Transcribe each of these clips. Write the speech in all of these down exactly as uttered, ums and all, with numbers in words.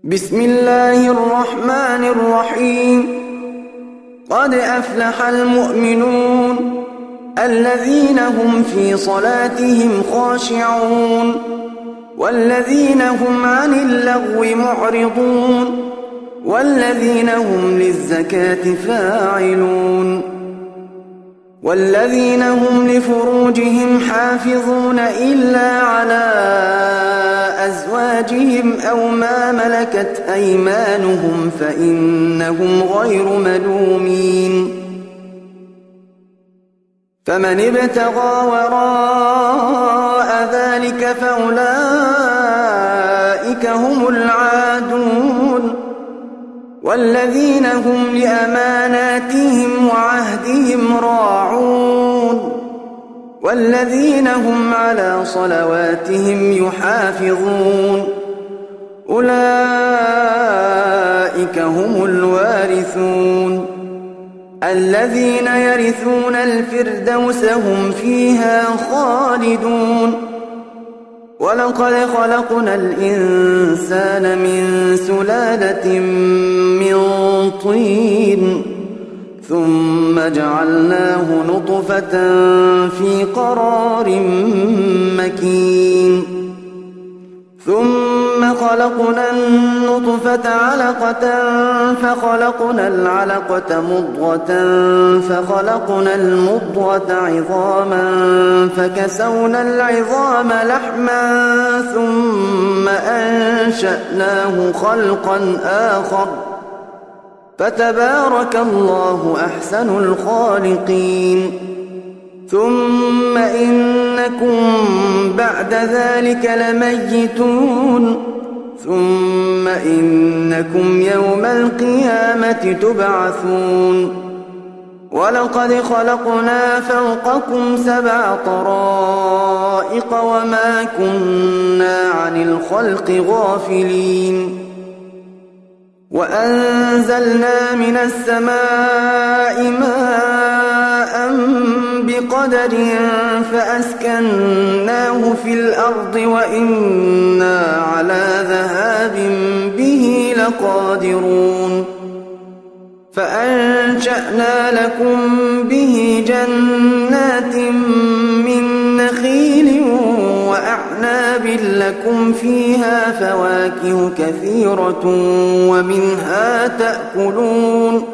بسم الله الرحمن الرحيم قد أفلح المؤمنون الذين هم في صلاتهم خاشعون والذين هم عن اللغو معرضون والذين هم للزكاة فاعلون والذين هم لفروجهم حافظون إلا على أزواجهم أو ما ملكت أيمانهم فإنهم غير ملومين فمن ابتغى وراء ذلك فأولئك هم العادون والذين هم لأماناتهم وعهدهم راعون والذين هم على صلواتهم يحافظون أولئك هم الوارثون الذين يرثون الفردوس هم فيها خالدون ولقد خلقنا الإنسان من سلالة من طين ثم جعلناه نطفة في قرار مكين ثم خلقنا النطفة علقة فخلقنا العلقة مضغة فخلقنا المضغة عظاما فكسونا العظام لحما ثم أنشأناه خلقا آخر فتبارك الله أحسن الخالقين ثم إنكم بعد ذلك لميتون ثم إنكم يوم القيامة تبعثون ولقد خلقنا فوقكم سبع طرائق وما كنا عن الخلق غافلين وأنزلنا من السماء ماء بقدر فأسكناه في الأرض وإنا على ذهاب به لقادرون فأنشأنا لكم به جنات من نخيل وأعناب لكم فيها فواكه كثيرة ومنها تأكلون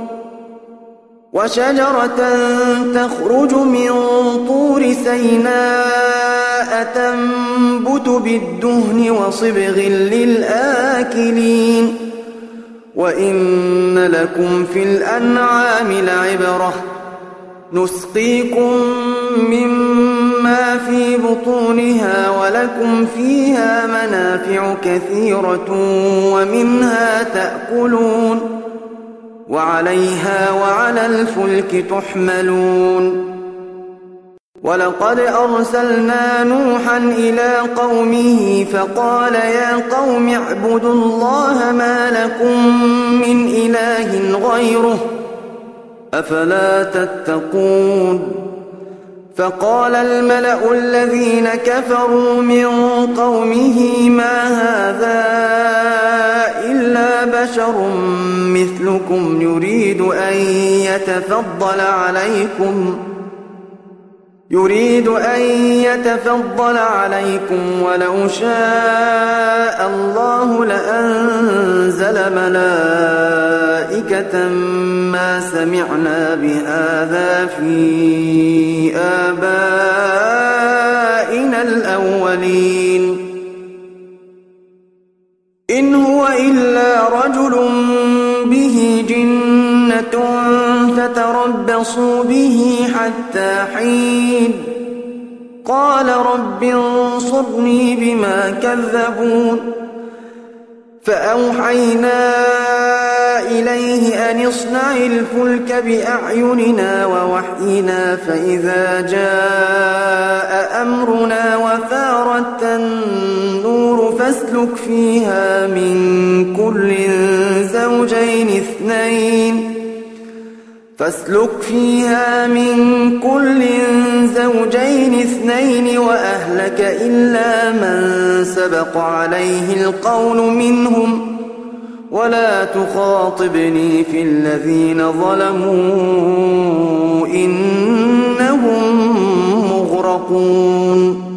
وشجرة تخرج من طور سيناء تنبت بالدهن وصبغ للآكلين وإن لكم في الأنعام لعبرة نسقيكم مما في بطونها ولكم فيها منافع كثيرة ومنها تأكلون وعليها وعلى الفلك تحملون ولقد أرسلنا نوحا إلى قومه فقال يا قوم اعبدوا الله ما لكم من إله غيره أفلا تتقون فقال الملأ الذين كفروا من قومه ما هذا إلا بشر مثلكم يريد أن يتفضل عليكم يريد أن يتفضل عليكم ولو شاء الله لأنزل ملائكة ما سمعنا بهذا في آبائنا الأولين إن هو إلا رجل به جنة فتربصوا به حتى حين قال رب انصرني بما كذبون فأوحينا إليه أن اصنع الفلك بأعيننا ووحينا فإذا جاء أمرنا وفارت النور فاسلك فيها من كل زوجين اثنين فاسلك فيها من كل زوجين اثنين وأهلك إلا من سبق عليه القول منهم ولا تخاطبني في الذين ظلموا إنهم مغرقون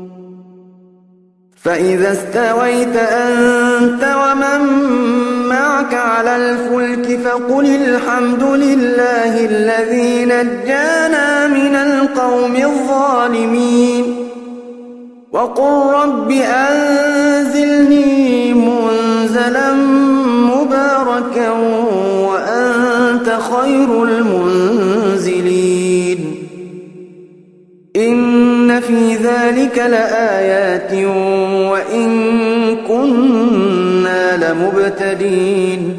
فإذا استويت أنت ومن معك على الفلك فقل الحمد لله الذي نجانا من القوم الظالمين وقل رب أنزلني منزلا مباركا وأنت خير المنزلين إن في ذلك لآيات وإن كنا لمبتدين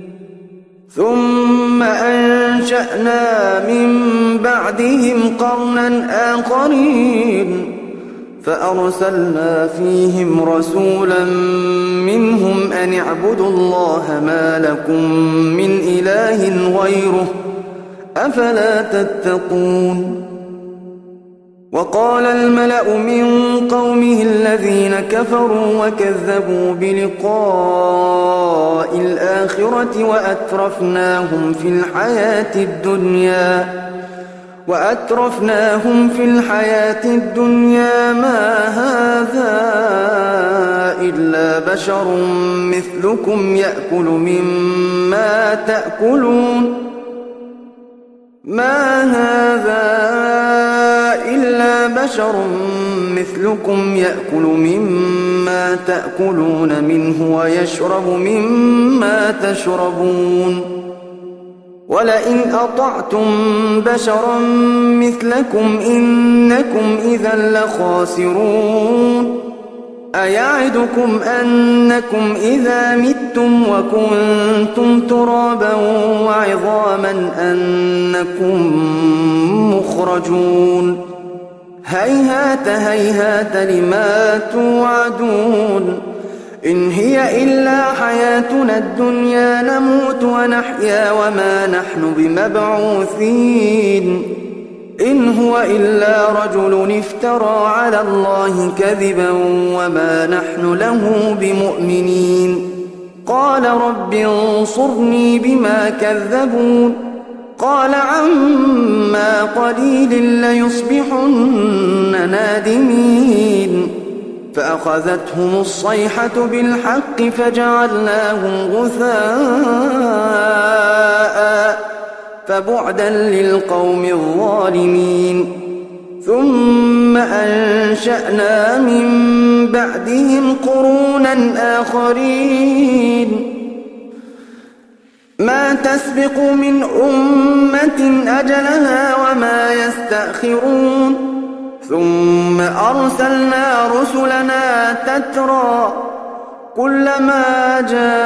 ثم أنشأنا من بعدهم قرنا آخرين فأرسلنا فيهم رسولا منهم أن اعبدوا الله ما لكم من إله غيره أفلا تتقون وقال الملأ من قومه الذين كفروا وكذبوا بلقاء الآخرة وأترفناهم في الحياة الدنيا وأترفناهم في الحياة الدنيا ما هذا إلا بشر مثلكم يأكل مما تأكلون ما هذا إلا بشر مثلكم يأكل مما تأكلون منه ويشرب مما تشربون ولئن أطعتم بشرا مثلكم إنكم إذا لخاسرون أيعدكم أنكم إذا متم وكنتم ترابا وعظاما أنكم مخرجون هيهات هيهات لما توعدون إن هي إلا حياتنا الدنيا نموت ونحيا وما نحن بمبعوثين إن هو إلا رجل افترى على الله كذبا وما نحن له بمؤمنين قال رب انصرني بما كذبون قال عما قليل ليصبحن نادمين فأخذتهم الصيحة بالحق فجعلناهم غثاء فبعدا للقوم الظالمين ثم أنشأنا من بعدهم قرونا آخرين ما تسبق من أمة أجلها وما يستأخرون ثم أرسلنا رسلنا تترى كلما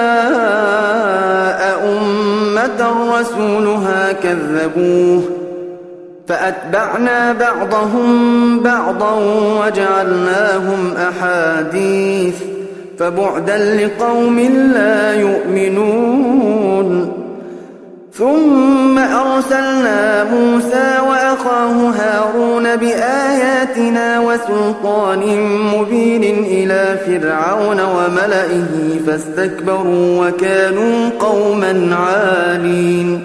جاء أمة رسولها كذبوه فأتبعنا بعضهم بعضا وجعلناهم أحاديث فبعدا لقوم لا يؤمنون ثم أرسلنا موسى وأخاه هارون بآياتنا وسلطان مبين إلى فرعون وملئه فاستكبروا وكانوا قوما عالين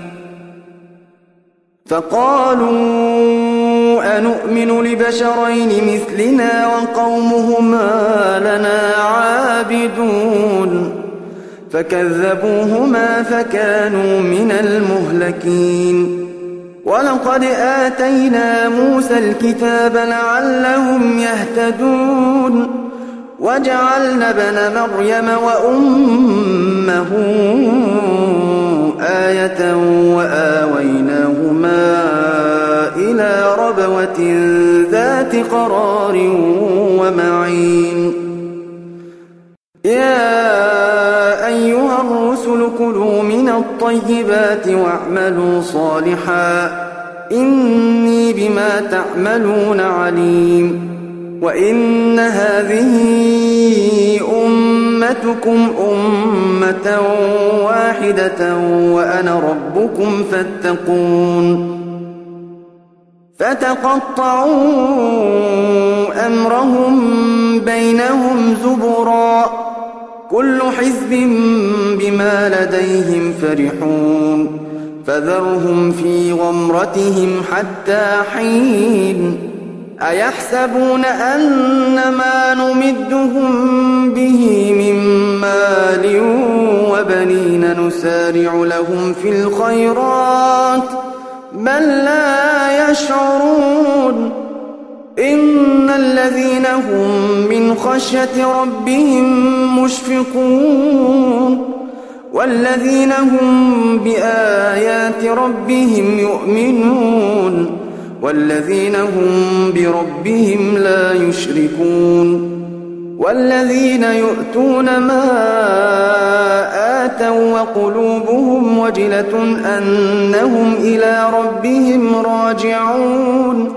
فقالوا أنؤمن لبشرين مثلنا وقومهما لنا عابدون فكذبوهما فكانوا من المهلكين ولقد آتينا موسى الكتاب لعلهم يهتدون وجعلنا ابن مريم وأمه آية وآويناهما إلى ربوة ذات قرار ومعين يا أيها الرسل كلوا من الطيبات واعملوا صالحا إني بما تعملون عليم وإن هذه أمتكم أمة واحدة وأنا ربكم فاتقون فتقطعوا أمرهم بينهم زبرا كل حزب بما لديهم فرحون فذرهم في غمرتهم حتى حين أيحسبون أن ما نمدهم به من مال وبنين نسارع لهم في الخيرات بل لا يشعرون إن الذين هم من خشية ربهم مشفقون والذين هم بآيات ربهم يؤمنون والذين هم بربهم لا يشركون والذين يؤتون ما آتوا وقلوبهم وجلة أنهم إلى ربهم راجعون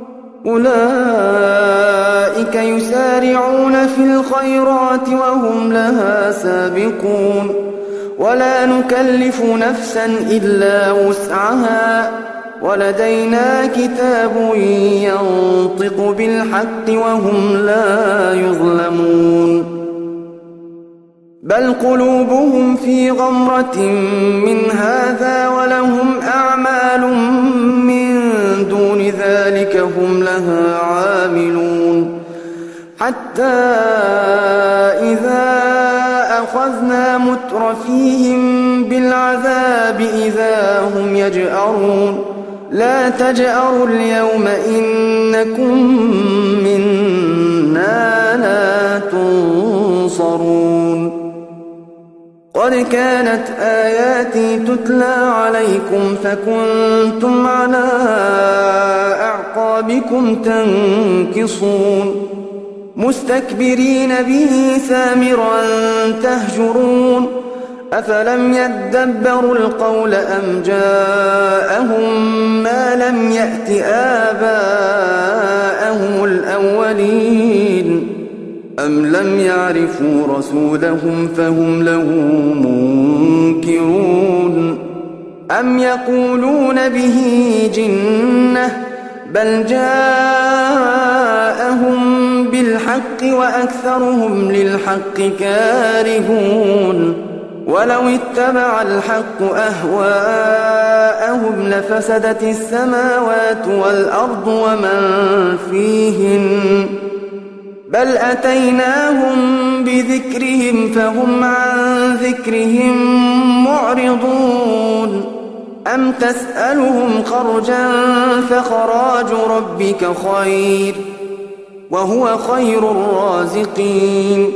أولئك يسارعون في الخيرات وهم لها سابقون ولا نكلف نفسا إلا وسعها ولدينا كتاب ينطق بالحق وهم لا يظلمون بل قلوبهم في غمرة من هذا ولهم أعمال من دون ذلك هم لها عاملون حتى إذا أخذنا مترفيهم بالعذاب إذا هم يجأرون لا تجأروا اليوم إنكم منا لا تنصرون قد كانت آياتي تتلى عليكم فكنتم على أعقابكم تنكصون مستكبرين به سامرا تهجرون أفلم يدبروا القول أم جاءهم ما لم يأت آباءهم الأولين أم لم يعرفوا رسولهم فهم له منكرون أم يقولون به جنة بل جاءهم بالحق وأكثرهم للحق كارهون ولو اتبع الحق أهواءهم لفسدت السماوات والأرض ومن فيهن بل أتيناهم بذكرهم فهم عن ذكرهم معرضون أم تسألهم خرجا فخراج ربك خير وهو خير الرازقين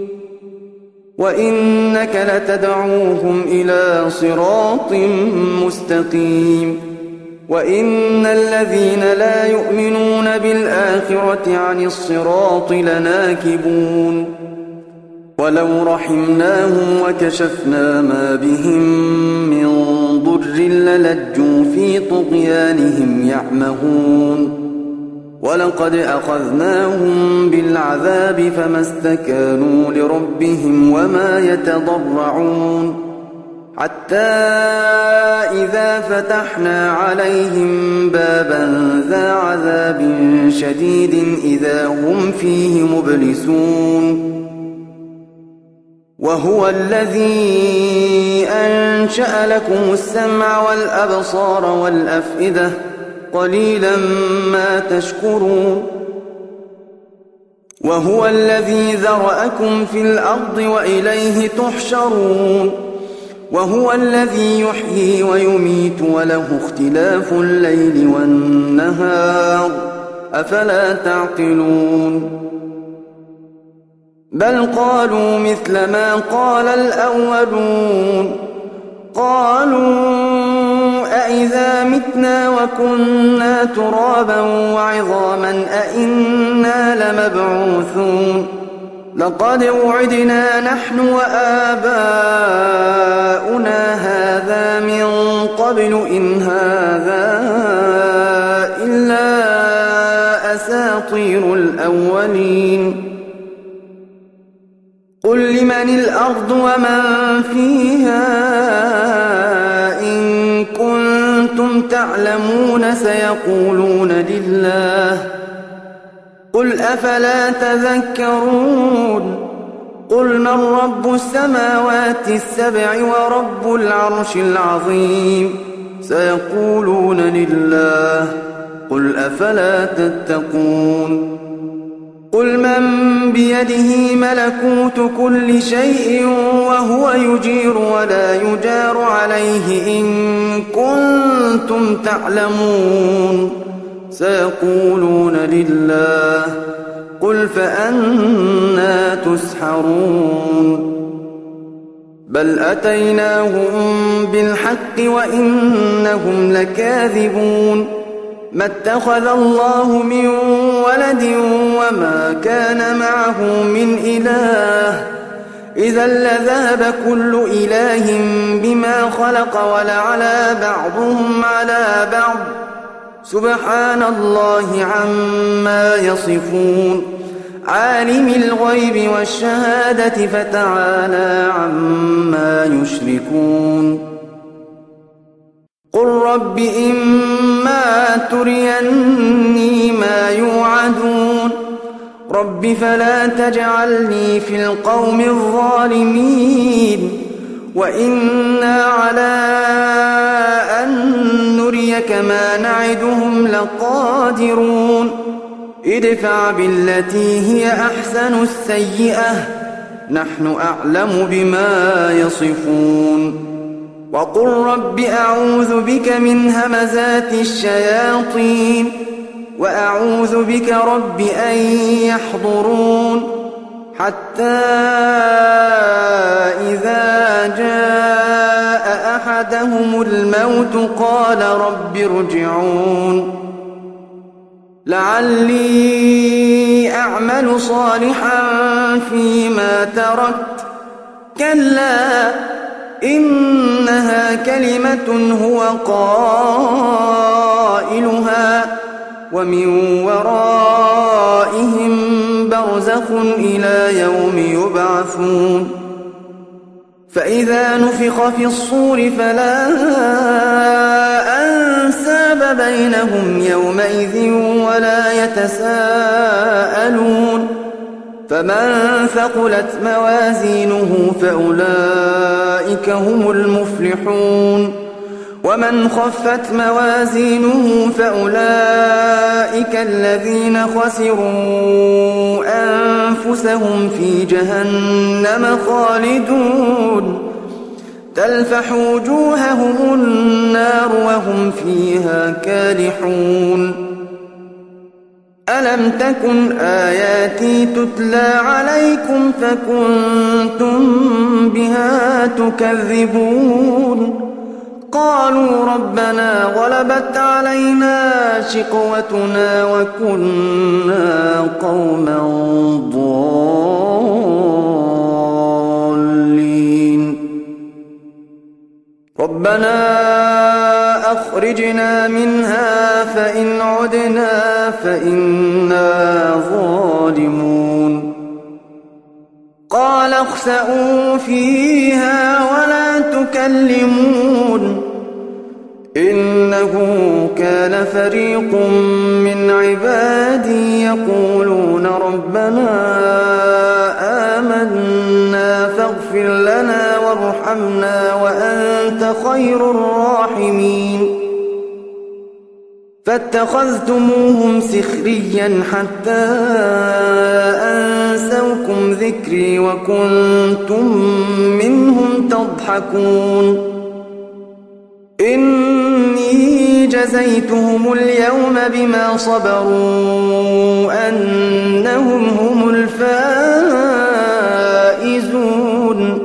وإنك لتدعوهم إلى صراط مستقيم وإن الذين لا يؤمنون بالآخرة عن الصراط لناكبون ولو رحمناهم وكشفنا ما بهم من ضر للجوا في طغيانهم يعمهون ولقد أخذناهم بالعذاب فما استكانوا لربهم وما يتضرعون حتى إذا فتحنا عليهم بابا ذا عذاب شديد إذا هم فيه مبلسون وهو الذي أنشأ لكم السمع والأبصار والأفئدة قليلا ما تشكرون وهو الذي ذرأكم في الأرض وإليه تحشرون وهو الذي يحيي ويميت وله اختلاف الليل والنهار أفلا تعقلون بل قالوا مثل ما قال الأولون قالوا أإذا متنا وكنا ترابا وعظاما أإنا لمبعوثون لقد وعدنا نحن وآباؤنا هذا من قبل إن هذا إلا أساطير الأولين قل لمن الأرض ومن فيها إن كنتم تعلمون سيقولون لله قل أفلا تذكرون قل من رب السماوات السبع ورب العرش العظيم سيقولون لله قل أفلا تتقون قل من بيده ملكوت كل شيء وهو يجير ولا يجار عليه إن كنتم تعلمون سيقولون لله قل فأنى تسحرون بل أتيناهم بالحق وإنهم لكاذبون ما اتخذ الله من ولد وما كان معه من إله إذا لذهب كل إله بما خلق ولعلى بعضهم على بعض سبحان الله عما يصفون عالم الغيب والشهادة فتعالى عما يشركون قل رب إما تريني ما يوعدون رب فلا تجعلني في القوم الظالمين وإنا على أن نريك ما نعدهم لقادرون ادفع بالتي هي أحسن السيئة نحن أعلم بما يصفون وقل رب أعوذ بك من همزات الشياطين وأعوذ بك رب أن يحضرون حتى إذا جاء أحدهم الموت قال رب ارجعون لعلي أعمل صالحا فيما تركت كلا إنها كلمة هو قائلها ومن ورائهم برزخ إلى يوم يبعثون فإذا نفخ في الصور فلا أنساب بينهم يومئذ ولا يتساءلون فمن ثقلت موازينه فأولئك هم المفلحون ومن خفت موازينه فأولئك الذين خسروا أنفسهم في جهنم خالدون تلفح وجوههم النار وهم فيها كالحون ألم تكن آياتي تتلى عليكم فكنتم بها تكذبون قالوا ربنا غلبت علينا شقوتنا وكنا قوما ضالين ربنا أخرجنا منها فإن عدنا فإنا ظالمون قال اخسئوا فيها ولا تكلمون إنه كان فريق من عبادي يقولون ربنا آمنا فاغفر لنا وارحمنا وأنت خير الراحمين فاتخذتموهم سخريا حتى أنسوكم ذكري وكنتم منهم تضحكون إني جزيتهم اليوم بما صبروا أنهم هم الفائزون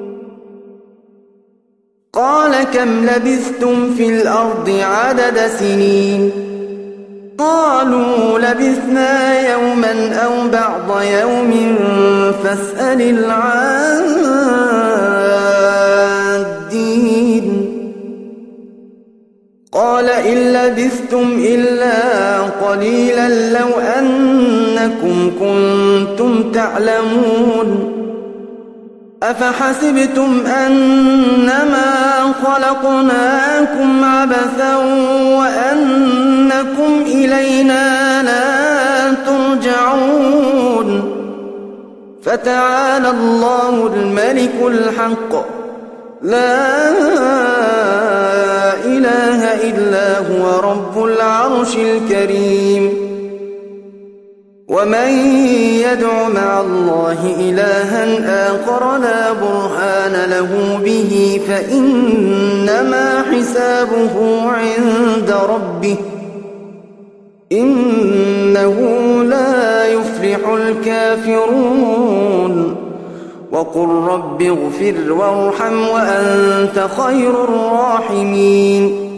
قال كم لبثتم في الأرض عدد سنين قالوا لبثنا يوما أو بعض يوم فاسأل العادين قال إن لبثتم إلا قليلا لو أنكم كنتم تعلمون أفحسبتم أنما خلقناكم عبثا وأنكم إلينا لا ترجعون فتعالى الله الملك الحق لا إله إلا هو رب العرش الكريم ومن يدع مع الله إلها آخر لا برهان له به فإنما حسابه عند ربه إنه لا يفلح الكافرون وقل رب اغفر وارحم وأنت خير الراحمين